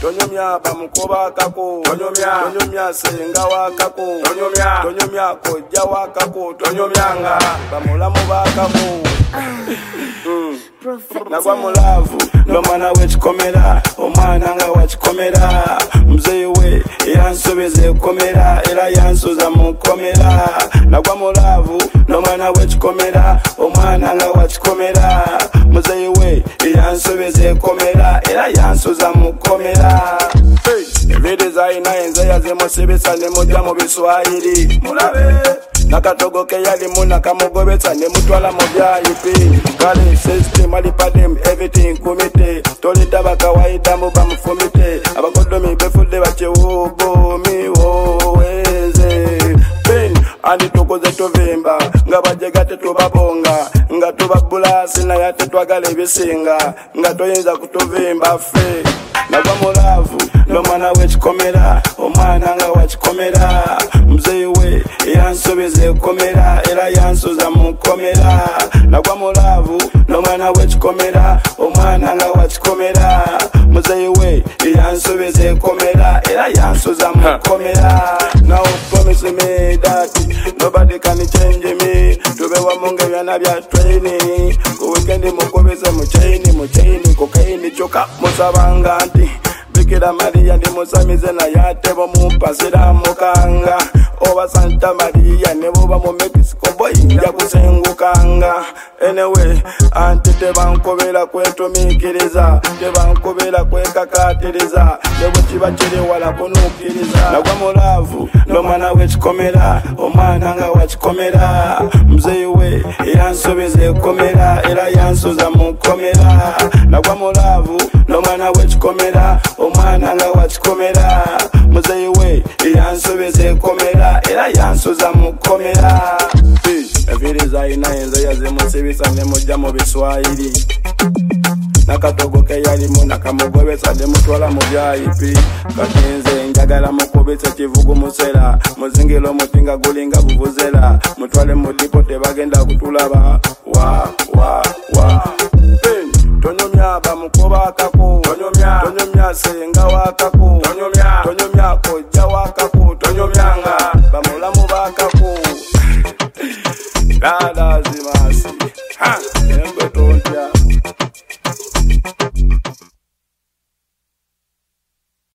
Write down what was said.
tonyomya bamukoba kako, tonyomya senga wakako, tonyomya kojja wakako, tonyomyanga bamulamu bakako. Nagwa mulavu lomwana wekikomera, omwana nga wakikomera, muzeyi we yansobeze komera era yansoza mukomera. Nagwa mulavu lomwana wekikomera, omwana nga wakikomera, muzeyi we yansobeze komera era yansoza mukomera. Ebiri zaina enze yazimusibisa nemujja mu Biswahili mulabe, nakatogo ke yalimu nakamugobetsa nemutwala mu VIP. Kale system alipadem everything kumite, tolita bakawaida mu bamufumite, abakodomi befudde bachewogo miwoweze pen andi tukoze tuvimba nga bajega tetubabonga nga tubabulasi naye tetwagala ebisinga nga toyinza kutuvimba ffe. Nagwa mulavu lomwana wekikomera, omwana nga wakikomera, muzeyi we yansobeze komera era yansoza mukomera. Nagwa mulavu lomwana wekikomera, omwana nga wakikomera, muzeyi we yansobeze komera era yansoza mukomera. Now promise me that nobody can change me, tubewa munge byana bya training, ku weekend mukobeze muchaini kokaini choka musabanga nti Bikira Maria ndi musamize na yatebo mupasira mukanga, oba Santa Maria nebo ba mu Mexico boy ya kusengukanga. Anyway anti tebankobera kwetumikiriza, tebankobera kwekakatiriza, nebo kiba kiri wala kunukiriza. Nagwa mulavu lomwana wekikomera, omwana nga wakikomera, muzeyi we yansobeze komera era yansoza mukomera. Nagwa mulavu lomwana wekikomera, omwana nga wakikomera, muzeyi we yansobeze komera era yansoza mukomera. Ebiri zaina enze yazimusibisa nemujja mu Biswahili, nakatogo ke yalimu nakamugobetsa nemutwala mu VIP. Kati nze njagala mukubitse kivugu musera, muzingiro mutinga gulinga buvuzera, mutwale mu dipo tebagenda kutulaba wa tonyomya bamukoba kako, tonyomya senga wakako,